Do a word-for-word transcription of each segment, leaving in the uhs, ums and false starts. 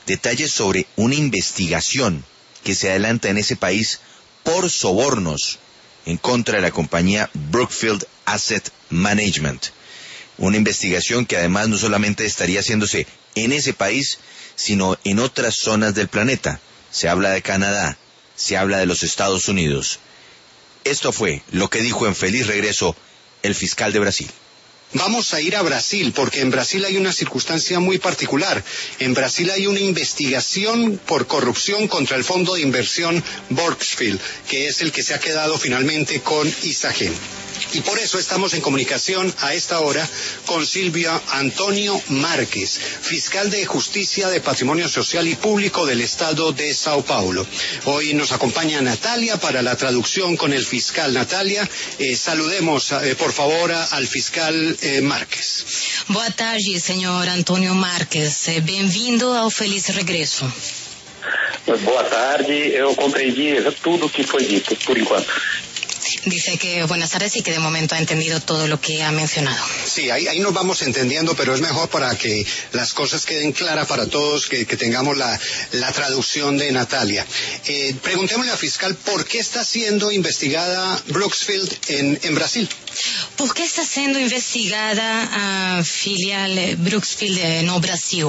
detalles sobre una investigación que se adelanta en ese país por sobornos en contra de la compañía Brookfield Asset Management. Una investigación que además no solamente estaría haciéndose en ese país, sino en otras zonas del planeta. Se habla de Canadá, se habla de los Estados Unidos. Esto fue lo que dijo en Feliz Regreso el fiscal de Brasil. Vamos a ir a Brasil, porque en Brasil hay una circunstancia muy particular. En Brasil hay una investigación por corrupción contra el fondo de inversión Brookfield, que es el que se ha quedado finalmente con Isagen. Y por eso estamos en comunicación a esta hora con Silvia Antonio Márquez, fiscal de Justicia de Patrimonio Social y Público del Estado de Sao Paulo. Hoy nos acompaña Natalia para la traducción con el fiscal. Natalia, eh, saludemos eh, por favor a, al fiscal eh, Márquez. Boa tarde, senhor Antônio Marques. Bem-vindo ao Feliz Regresso. Boa tarde, eu compreendi tudo o que foi dito, por enquanto. Dice que buenas tardes y que de momento ha entendido todo lo que ha mencionado. Sí, ahí, ahí nos vamos entendiendo, pero es mejor para que las cosas queden claras para todos, que, que tengamos la, la traducción de Natalia. Eh, preguntémosle al fiscal por qué está siendo investigada Brookfield en, en Brasil. ¿Por qué está siendo investigada a filial Brookfield no Brasil?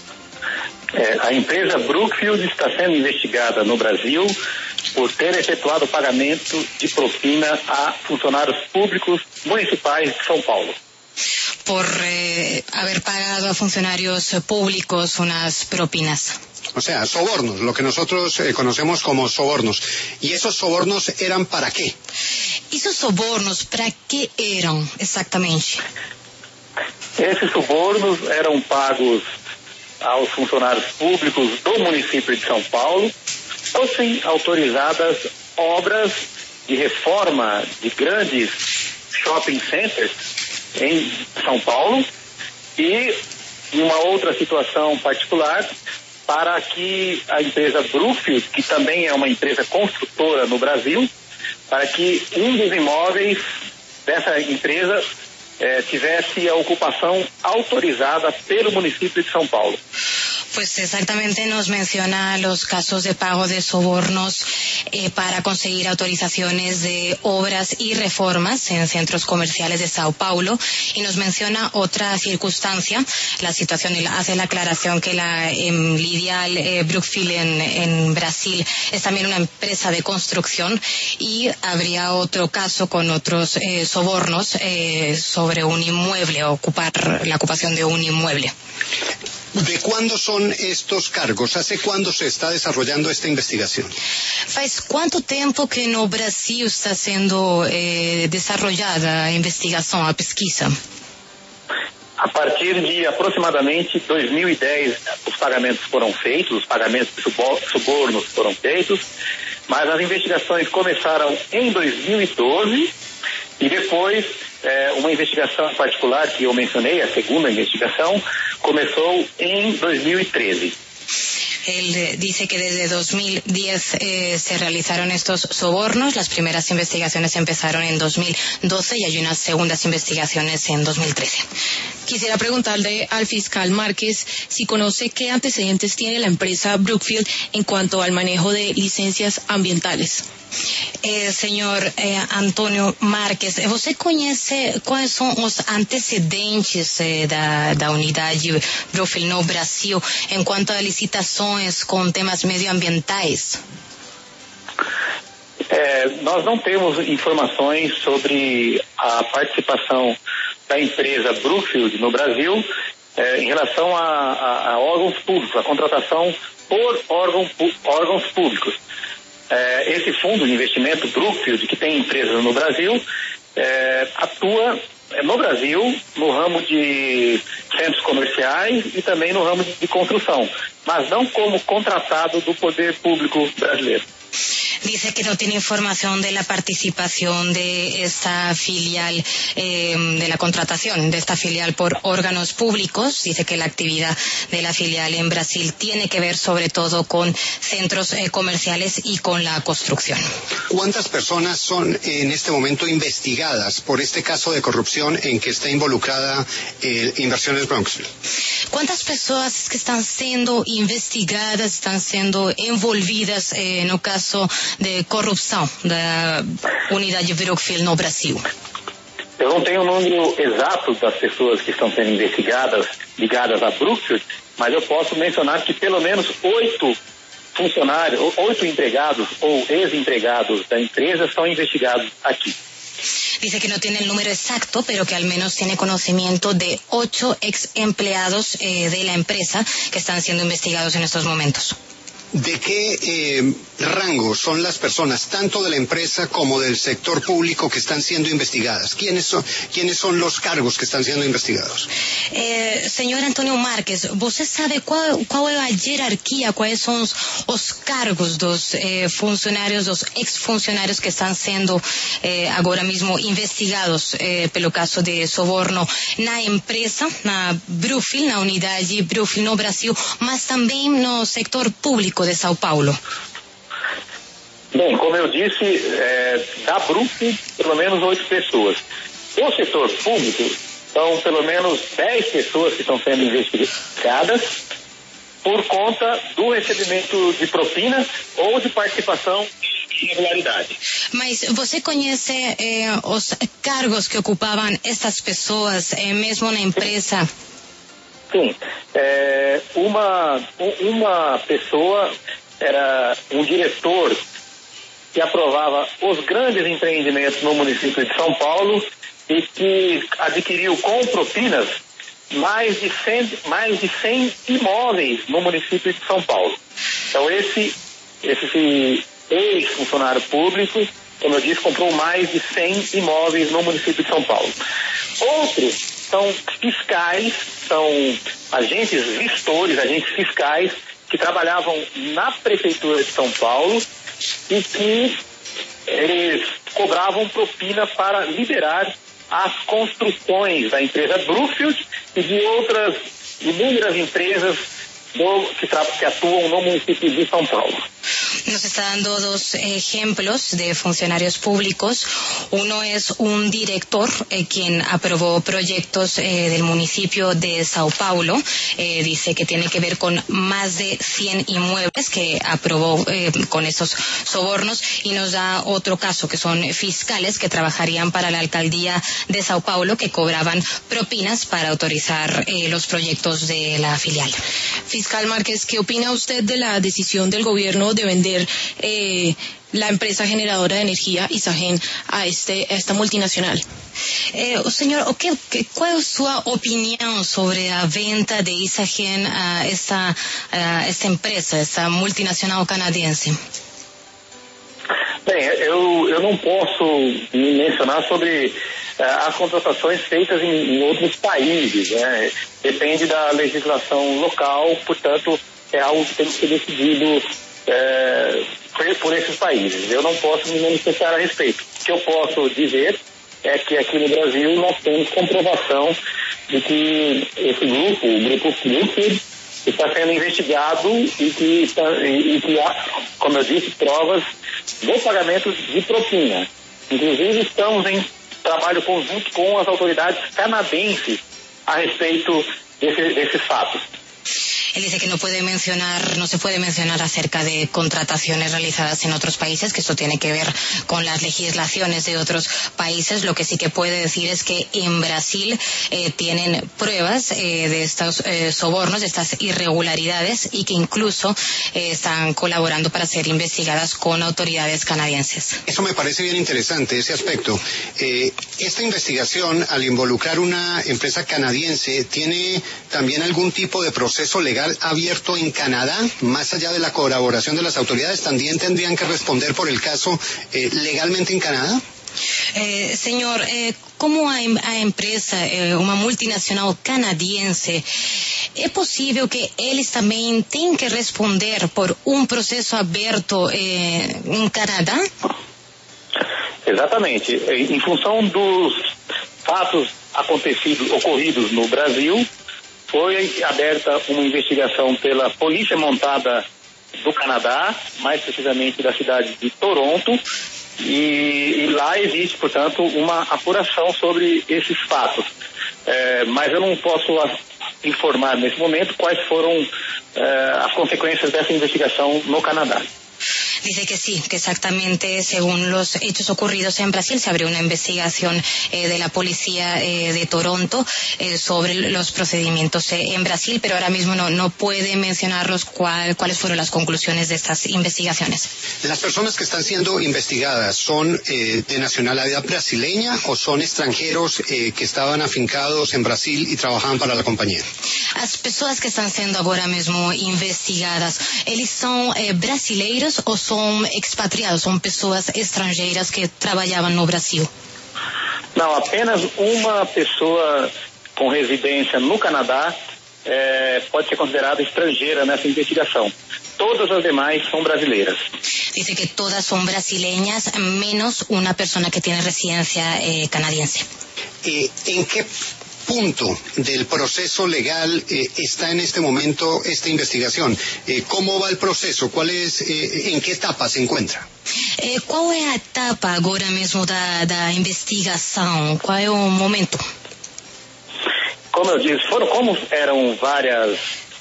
É, a empresa Brookfield está sendo investigada no Brasil por ter efetuado pagamento de propina a funcionários públicos municipais de São Paulo. Por eh, haber pagado a funcionarios públicos unas propinas. O sea, sobornos, lo que nosotros eh, conocemos como sobornos. ¿Y esos sobornos eran para qué? ¿Esos sobornos para qué eran exactamente? Esses sobornos eram pagos aos funcionários públicos do município de São Paulo, fossem autorizadas obras de reforma de grandes shopping centers em São Paulo e, em uma outra situação particular, para que a empresa Brookfield, que também é uma empresa construtora no Brasil, para que um dos imóveis dessa empresa eh, tivesse a ocupação autorizada pelo município de São Paulo. Pues exactamente nos menciona los casos de pago de sobornos eh, para conseguir autorizaciones de obras y reformas en centros comerciales de Sao Paulo, y nos menciona otra circunstancia, la situación, y hace la aclaración que la eh, Lidial eh, Brookfield en, en Brasil es también una empresa de construcción, y habría otro caso con otros eh, sobornos eh, sobre un inmueble, ocupar la ocupación de un inmueble. ¿De cuándo son estos cargos? ¿Hace cuándo se está desarrollando esta investigación? ¿Faz cuánto tiempo que no Brasil está siendo eh, desarrollada a investigação, a pesquisa? A partir de aproximadamente dois mil e dez, os pagamentos foram feitos, os pagamentos de subornos foram feitos, mas as investigações começaram em dois mil e doze e depois é, uma investigação particular que eu mencionei, a segunda investigação, comenzó en dos mil trece. Él dice que desde dos mil diez eh, se realizaron estos sobornos. Las primeras investigaciones empezaron en dos mil doce y hay unas segundas investigaciones en dos mil trece. Quisiera preguntarle al fiscal Márquez si conoce qué antecedentes tiene la empresa Brookfield en cuanto al manejo de licencias ambientales. Eh, senhor eh, Antônio Marques, você conhece quais são os antecedentes eh, da, da unidade Brookfield no Brasil em quanto a licitações com temas medioambientais? É, nós não temos informações sobre a participação da empresa Brookfield no Brasil é, em relação a, a, a órgãos públicos, a contratação por órgão, órgãos públicos. É, esse fundo de investimento Brookfield, que tem empresas no Brasil, é, atua no Brasil no ramo de centros comerciais e também no ramo de construção, mas não como contratado do poder público brasileiro. Dice que no tiene información de la participación de esta filial, eh, de la contratación de esta filial por órganos públicos. Dice que la actividad de la filial en Brasil tiene que ver sobre todo con centros eh, comerciales y con la construcción. ¿Cuántas personas son en este momento investigadas por este caso de corrupción en que está involucrada eh, Inversiones Bronxville? ¿Cuántas pessoas que estão sendo investigadas, estão sendo envolvidas eh, no caso de corrupção da unidade Brookfield no Brasil? Eu não tenho o número exato das pessoas que estão sendo investigadas, ligadas à Brookfield, mas eu posso mencionar que pelo menos oito funcionários, oito empregados ou ex-empregados da empresa são investigados aqui. Dice que no tiene el número exacto, pero que al menos tiene conocimiento de ocho ex empleados eh, de la empresa que están siendo investigados en estos momentos. ¿De qué eh, rango son las personas, tanto de la empresa como del sector público, que están siendo investigadas? ¿Quiénes son, quiénes son los cargos que están siendo investigados? Eh, señor Antônio Marques, você sabe qual, qual é a hierarquia, quais são os, os cargos dos eh, funcionários, dos ex-funcionários que estão sendo eh, agora mesmo investigados eh, pelo caso de soborno na empresa, na Brookfield, na unidade Brookfield no Brasil, mas também no sector público de São Paulo? Bem, como eu disse, é, da Brookfield, pelo menos oito pessoas. O setor público, são pelo menos dez pessoas que estão sendo investigadas por conta do recebimento de propinas ou de participação em irregularidade. Mas você conhece eh, os cargos que ocupavam estas pessoas, eh, mesmo na empresa? Sim, é, uma, uma pessoa era um diretor que aprovava os grandes empreendimentos no município de São Paulo e que adquiriu com propinas mais de cem, mais de cem imóveis no município de São Paulo. Então esse, esse ex-funcionário público, como eu disse, comprou mais de cem imóveis no município de São Paulo. Outros são fiscais, são agentes vistores, agentes fiscais que trabalhavam na prefeitura de São Paulo e que eles cobravam propina para liberar as construções da empresa Brookfield e de outras inúmeras empresas do, que, que atuam no município de São Paulo. Nos está dando dos ejemplos de funcionarios públicos. Uno es un director eh, quien aprobó proyectos eh, del municipio de Sao Paulo. Eh, dice que tiene que ver con más de cien inmuebles que aprobó eh, con esos sobornos. Y nos da otro caso, que son fiscales que trabajarían para la alcaldía de Sao Paulo, que cobraban propinas para autorizar eh, los proyectos de la filial. Fiscal Márquez, ¿qué opina usted de la decisión del gobierno de vender eh, la empresa generadora de energía Isagen a, este, a esta multinacional? Eh, señor, ¿qué, qué, ¿cuál es su opinión sobre la venta de Isagen a esta, a esta empresa, esta multinacional canadiense? Bem, eu, eu não posso mencionar sobre uh, as contratações feitas em, em outros países, né? Depende da legislação local, portanto, é algo que tem que ser decidido É, por esses países. Eu não posso me manifestar a respeito. O que eu posso dizer é que aqui no Brasil nós temos comprovação de que esse grupo, o grupo Brookfield, está sendo investigado e que, está, e, e que há, como eu disse, provas do pagamento de propina. Inclusive estamos em trabalho conjunto com as autoridades canadenses a respeito desse, desses fatos. Él dice que no puede mencionar, no se puede mencionar acerca de contrataciones realizadas en otros países, que esto tiene que ver con las legislaciones de otros países. Lo que sí que puede decir es que en Brasil eh, tienen pruebas eh, de estos eh, sobornos, de estas irregularidades, y que incluso eh, están colaborando para ser investigadas con autoridades canadienses. Eso me parece bien interesante, ese aspecto. Eh, esta investigación, al involucrar una empresa canadiense, ¿tiene también algún tipo de proceso legal abierto en Canadá, más allá de la colaboración de las autoridades? ¿También tendrían que responder por el caso eh, legalmente en Canadá? Eh, señor, eh, como a, a empresa, eh, uma multinacional canadiense, é possível que eles também tenham que responder por um processo aberto eh, em Canadá? Exatamente. Em função dos fatos acontecidos, ocorridos no Brasil, foi aberta uma investigação pela Polícia Montada do Canadá, mais precisamente da cidade de Toronto, e, e lá existe, portanto, uma apuração sobre esses fatos. É, mas eu não posso a, informar nesse momento quais foram é, as consequências dessa investigação no Canadá. Dice que sí, que exactamente según los hechos ocurridos en Brasil se abrió una investigación eh, de la policía eh, de Toronto eh, sobre los procedimientos eh, en Brasil, pero ahora mismo no, no puede mencionarlos cuál, cuáles fueron las conclusiones de estas investigaciones. ¿Las personas que están siendo investigadas son eh, de nacionalidad brasileña o son extranjeros eh, que estaban afincados en Brasil y trabajaban para la compañía? As pessoas que estão sendo agora mesmo investigadas, eles são eh, brasileiros ou são expatriados, são pessoas estrangeiras que trabalhavam no Brasil? Não, apenas uma pessoa com residência no Canadá eh, pode ser considerada estrangeira nessa investigação. Todas as demais são brasileiras. Dice que todas son brasileñas, menos una persona que tiene residencia eh, canadiense. Eh, ¿En qué punto del proceso legal eh, está en este momento esta investigación? Eh, ¿Cómo va el proceso? ¿Cuál es, eh, ¿En qué etapa se encuentra? Eh, qual é a etapa agora mesmo da, da investigação? Qual é o momento? Como eu disse, foram, como eram várias,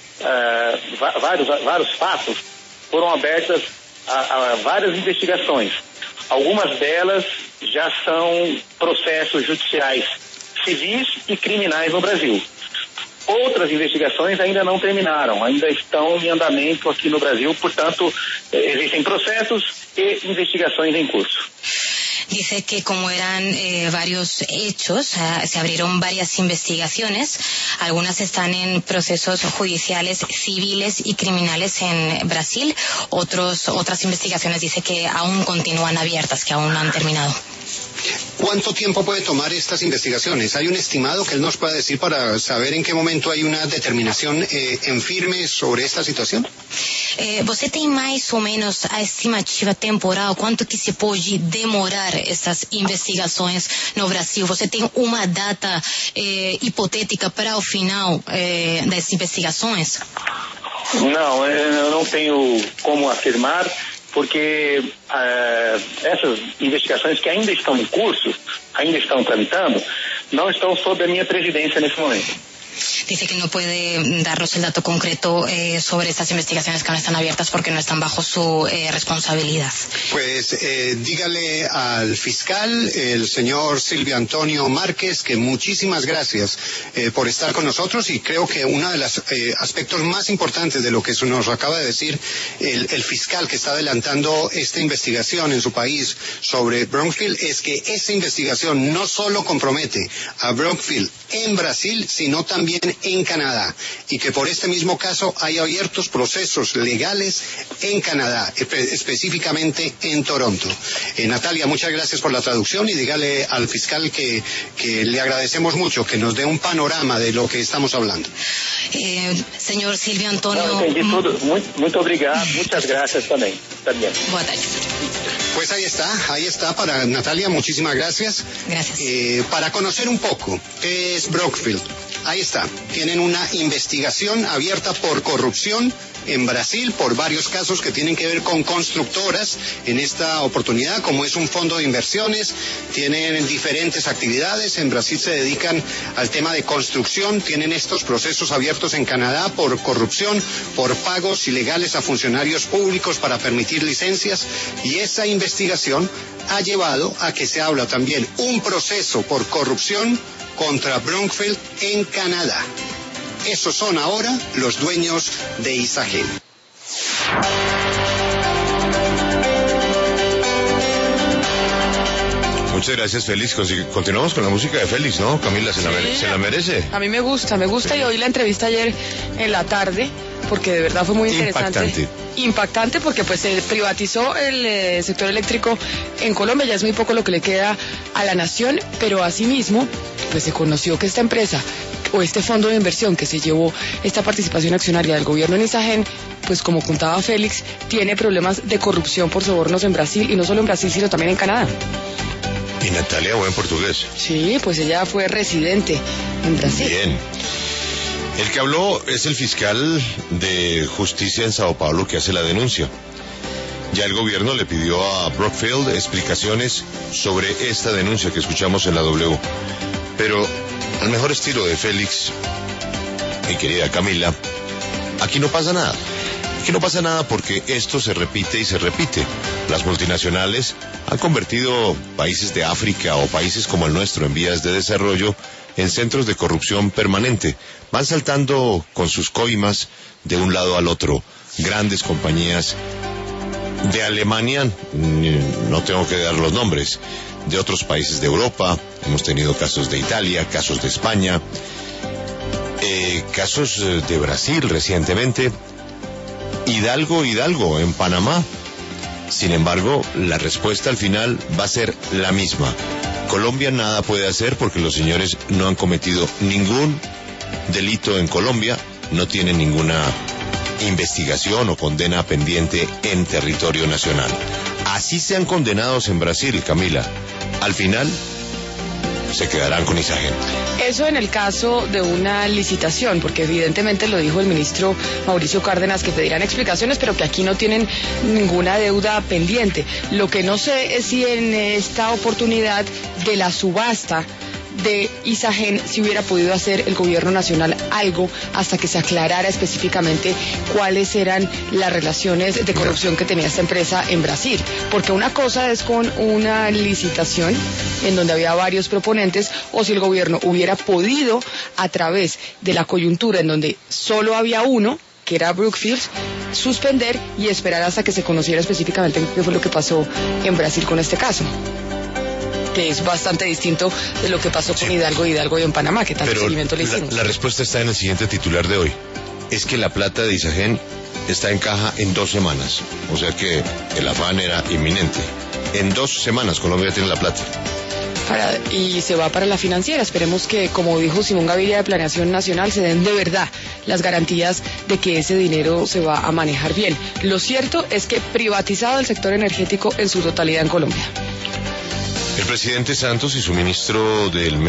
uh, vários, vários fatos, foram abertas a, a várias investigações. Algumas delas já são processos judiciais civis e criminais no Brasil. Outras investigações ainda não terminaram, ainda estão em andamento aqui no Brasil, portanto, existem processos e investigações em curso. Dice que como eran eh, varios hechos, eh, se abrieron varias investigaciones, algunas están en procesos judiciales, civiles y criminales en Brasil, otros, otras investigaciones dice que aún continúan abiertas, que aún no han terminado. ¿Cuánto tiempo puede tomar estas investigaciones? ¿Hay un estimado que él nos pueda decir para saber en qué momento hay una determinación eh, en firme sobre esta situación? Eh, você tem mais ou menos a estimativa temporal, quanto que se pode demorar essas investigações no Brasil? Você tem uma data eh, hipotética para o final eh, das investigações? Não, eu não tenho como afirmar, porque uh, essas investigações que ainda estão em curso, ainda estão tramitando, não estão sob a minha presidência nesse momento. Dice que no puede darnos el dato concreto eh, sobre estas investigaciones que aún están abiertas porque no están bajo su eh, responsabilidad. Pues eh, dígale al fiscal, el señor Silvio Antonio Márquez, que muchísimas gracias eh, por estar con nosotros, y creo que uno de los eh, aspectos más importantes de lo que nos acaba de decir el, el fiscal que está adelantando esta investigación en su país sobre Brookfield es que esa investigación no solo compromete a Brookfield en Brasil, sino también en Canadá, y que por este mismo caso hay abiertos procesos legales en Canadá, espe- específicamente en Toronto. Eh, Natalia, muchas gracias por la traducción, y dígale al fiscal que, que le agradecemos mucho que nos dé un panorama de lo que estamos hablando. Eh, señor Silvio Antonio... Não, entendi tudo. Muito, muito obrigado. Muchas gracias também. También. Boa tarde. Pues ahí está, ahí está para Natalia, muchísimas gracias. Gracias. Eh, para conocer un poco qué es Brookfield, ahí está, tienen una investigación abierta por corrupción en Brasil por varios casos que tienen que ver con constructoras en esta oportunidad, como es un fondo de inversiones, tienen diferentes actividades, en Brasil se dedican al tema de construcción, tienen estos procesos abiertos en Canadá por corrupción, por pagos ilegales a funcionarios públicos para permitir licencias, y esa investigación ha llevado a que se habla también un proceso por corrupción contra Brookfield en Canadá. Esos son ahora los dueños de Isagen. Muchas gracias, Félix. Continuamos con la música de Félix, ¿no? Camila, ¿se la, mere- Sí, ¿se la merece? A mí me gusta, me gusta, y oí la entrevista ayer en la tarde, porque de verdad fue muy interesante. Impactante. Impactante porque pues se privatizó el eh, sector eléctrico en Colombia, ya es muy poco lo que le queda a la nación, pero asimismo pues se conoció que esta empresa o este fondo de inversión que se llevó esta participación accionaria del gobierno en Isagen, pues como contaba Félix, tiene problemas de corrupción por sobornos en Brasil, y no solo en Brasil, sino también en Canadá. Y Natalia, buen portugués. Sí, pues ella fue residente en Brasil. Bien. El que habló es el fiscal de justicia en Sao Paulo que hace la denuncia. Ya el gobierno le pidió a Brookfield explicaciones sobre esta denuncia que escuchamos en la W. Pero al mejor estilo de Félix, mi querida Camila, aquí no pasa nada. Aquí no pasa nada porque esto se repite y se repite. Las multinacionales han convertido países de África o países como el nuestro en vías de desarrollo en centros de corrupción permanente. Van saltando con sus coimas de un lado al otro. Grandes compañías de Alemania, no tengo que dar los nombres, de otros países de Europa, hemos tenido casos de Italia, casos de España, eh, casos de Brasil recientemente, Hidalgo, Hidalgo, en Panamá. Sin embargo, la respuesta al final va a ser la misma. Colombia nada puede hacer porque los señores no han cometido ningún delito en Colombia, no tienen ninguna investigación o condena pendiente en territorio nacional. Así sean condenados en Brasil, Camila, al final se quedarán con Isagen. Eso en el caso de una licitación, porque evidentemente lo dijo el ministro Mauricio Cárdenas, que pedirán explicaciones, pero que aquí no tienen ninguna deuda pendiente. Lo que no sé es si en esta oportunidad de la subasta de Isagen si hubiera podido hacer el gobierno nacional algo hasta que se aclarara específicamente cuáles eran las relaciones de corrupción que tenía esta empresa en Brasil, porque una cosa es con una licitación en donde había varios proponentes, o si el gobierno hubiera podido, a través de la coyuntura en donde solo había uno, que era Brookfield, suspender y esperar hasta que se conociera específicamente qué fue lo que pasó en Brasil con este caso, que es bastante distinto de lo que pasó con sí. Hidalgo, Hidalgo y en Panamá, que tanto seguimiento le hicimos. La, la respuesta está en el siguiente titular de hoy. Es que la plata de Isagen está en caja en dos semanas. O sea que el afán era inminente. En dos semanas Colombia tiene la plata. Para, y se va para la financiera. Esperemos que, como dijo Simón Gaviria de Planeación Nacional, se den de verdad las garantías de que ese dinero se va a manejar bien. Lo cierto es que privatizado el sector energético en su totalidad en Colombia. El presidente Santos y su ministro del